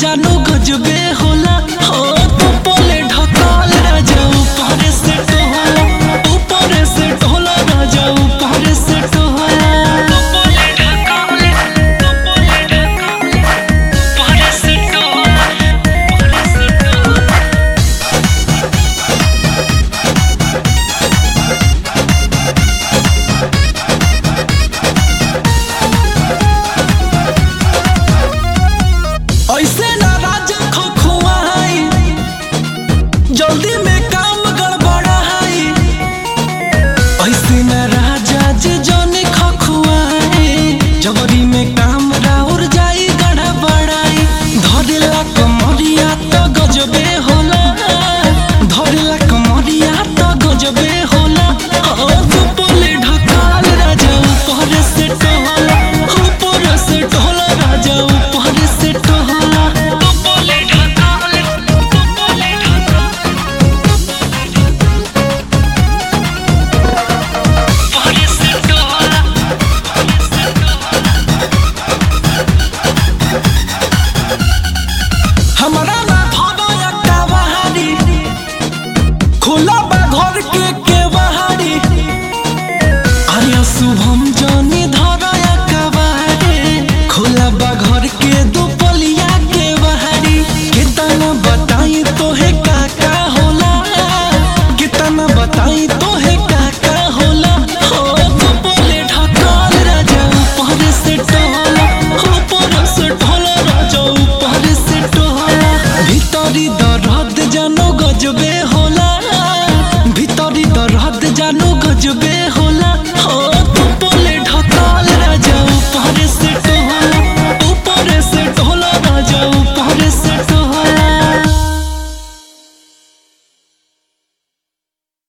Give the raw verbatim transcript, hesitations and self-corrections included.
जानू गजबे होला हो तो बोले ढकाल राजा ऊपर से टोला ऊपर से टोला राजा ऊपर से टोला तो बोले ढकाल तो बोले ढकाल ऊपर से टोला ऊपर से टोला। ऐसे ना राजा खोखुआई जल्दी में काम गड़बड़ाई ऐसे ना राजा जे जाने खोखुआई जबरी में काम राउर जाई गड़बड़ाई धरेला कमरिया तो गजबे होला धरेला कमरिया तो गजबे होला हो तो बोले ढकाल राजा ऊपर से टोला ऊपर से टोला राजा ऊपर से टोला तो बोले ढकाल तो बोले ढकाल ऊपर से टोला हमारा ना भागो एकटा बहारी खुला बा घर के केवाड़ी अरे शुभम जानी धरा कबारे खुला बा घर के दुपलिया के बहारी कितना बताई तो है काका होला कितना बताई तो है काका होला हो तो बोले ढकाल राजा ऊपर से टोला ऊपर से टोला राजा ऊपर से टोला भीतरी दर्द जानो गजबे होला भीतरी दर्द जानो गजबे होला हो